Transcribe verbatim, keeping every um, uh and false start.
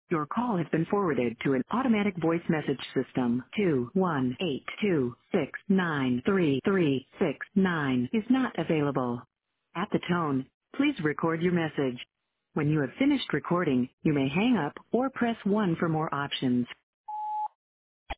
Your call has been forwarded to an automatic voice message system. two one eight two six nine three three six nine is not available. At the tone, please record your message. When you have finished recording, you may hang up or press one for more options.